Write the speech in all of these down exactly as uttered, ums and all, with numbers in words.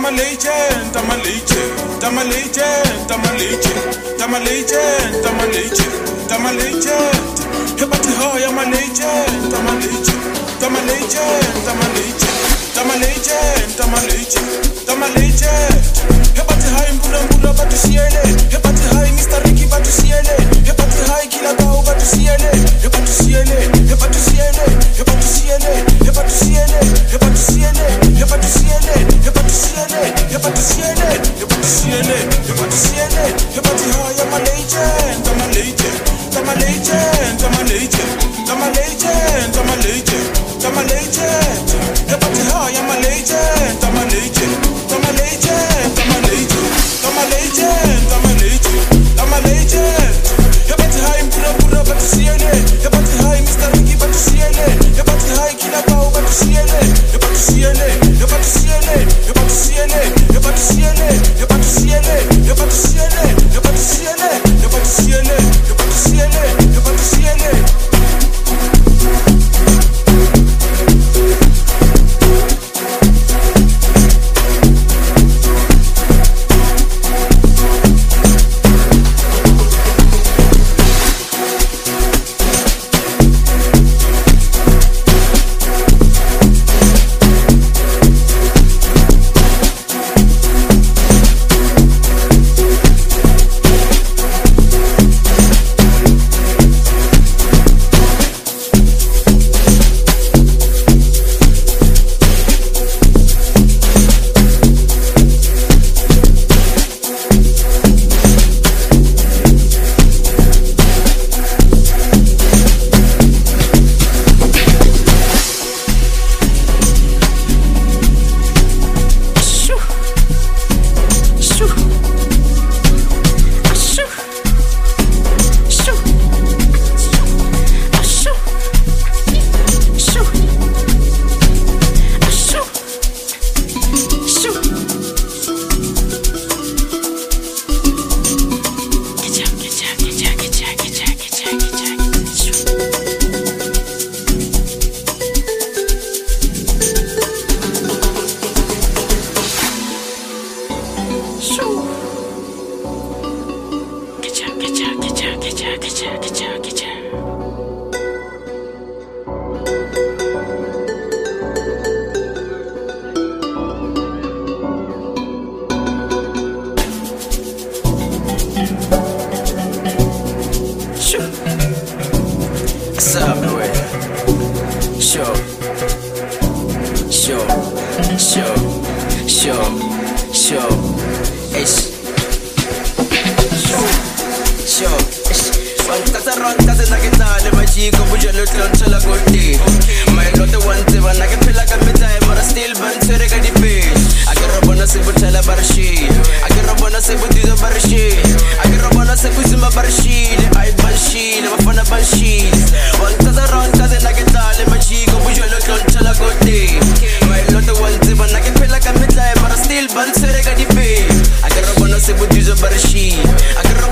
my legend, I'm a legend, I'm a legend, I'm a legend, I'm a legend, I'm a legend, I'm a legend. Hebati high, I'm a legend, I'm a legend, I'm a legend, I'm a legend, I'm a legend, I'm a legend, I'm a legend. Hebati high, mbula mbula batu siele. Hebati high, Mister Ricky batu siele. Hebati high, kila bao batu siele. Hebatu siele, hebatu siele, hebatu siele, hebatu siele, hebatu siele, hebatu siele, hebatu siele, hebatu siele, hebatu siele, hebatu siele. Hebati high, I'm a legend, I'm a legend, I'm a legend, I'm a legend, I'm a legend, I'm a legend, I'm a legend. Hebati high, I'm a legend, I'm a legend, I'm a legend, I'm a legend, I'm a legend, I'm a legend, I'm a legend. Hebati high, mpura mpura batu siele. Hebati high, Mister Ricky batu siele. Hebati high, kila bao batu siele. Hebatu siele, hebatu siele, hebatu siele, hebatu siele, hebatu siele, hebatu siele, hebatu siele, hebatu siele, hebatu siele, hebatu siele.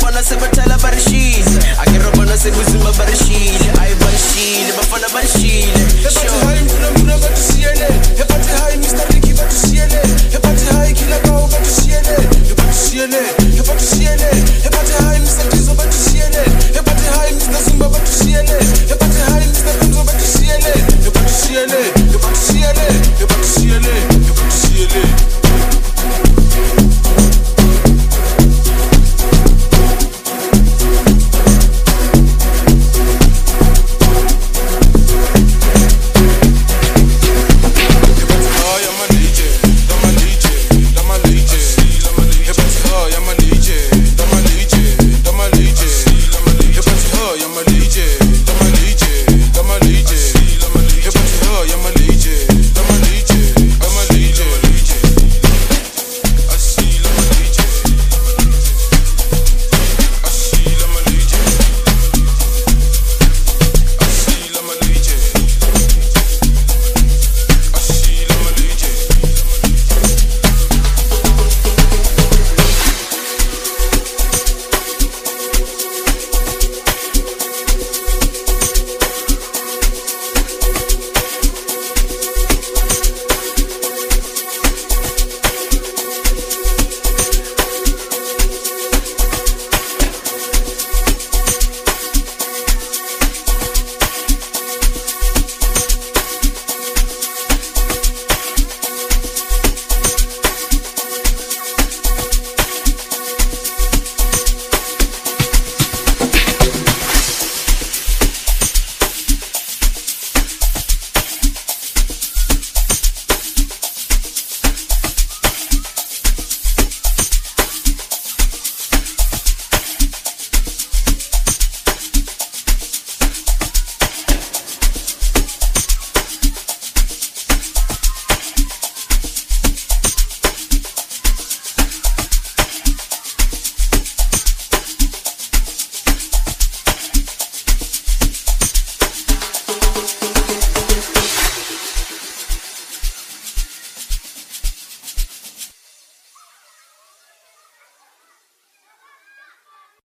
Barashile, I Banshile, Bafana Banshile.